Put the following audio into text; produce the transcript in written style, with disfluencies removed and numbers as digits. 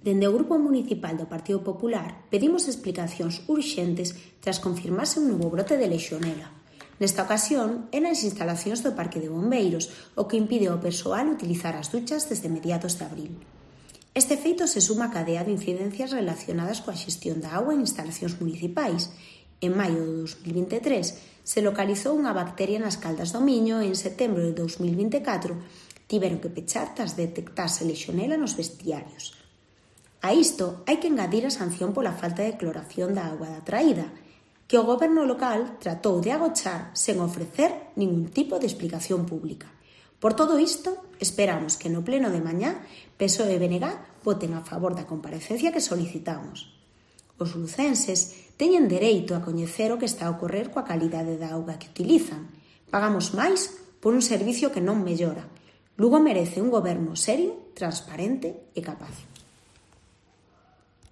Dende o Grupo Municipal do Partido Popular pedimos explicacións urxentes tras confirmarse un novo brote de Leixionela. Nesta ocasión, é nas instalacións do Parque de Bombeiros, o que impide ao persoal utilizar as duchas desde mediados de abril. Este feito se suma á cadea de incidencias relacionadas coa xestión da auga en instalacións municipais. En maio de 2023 se localizou unha bacteria nas Caldas do Miño e en setembro de 2024 tiveron que pechar tras detectarse Leixionela nos vestiarios. A isto hai que engadir a sanción pola falta de cloración da auga da traída, que o goberno local tratou de agochar sen ofrecer ningún tipo de explicación pública. Por todo isto, esperamos que no pleno de mañá PSOE e BNG voten a favor da comparecencia que solicitamos. Os lucenses teñen dereito a coñecer o que está a ocorrer coa calidade da auga que utilizan. Pagamos máis por un servicio que non mellora. Lugo merece un goberno serio, transparente e capaz.